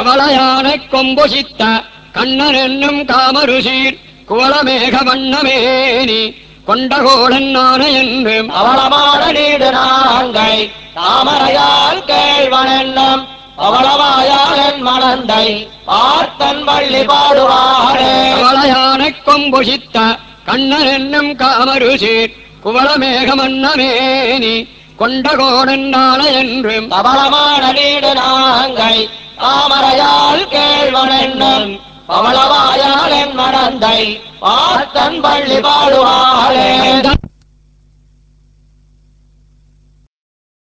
அவளையானை கொம்புசித்த கண்ணன் என்னும் காமருசீர் குவளமேக வண்ணமேனி கொண்டகோடன் நான என்றும் அவளமான நீடு நாங்கை தாமரையால் கேழ்வன் என்னும் அவளவாயாளன் மணந்தை பார்த்தன் வள்ளி பாடுவாரே. அவளையானை கொம்புசித்த கண்ணன் என்னும் காமருசீர் குவளமேக வண்ணமேனி கொண்டகோடன் நான என்றும் அவளமான நீடு நாங்கை தாமரையால் கேழ்வன் என்னும் அவளவாயாளன் மணந்தை பார்த்தன் வள்ளி பாடுவாரே.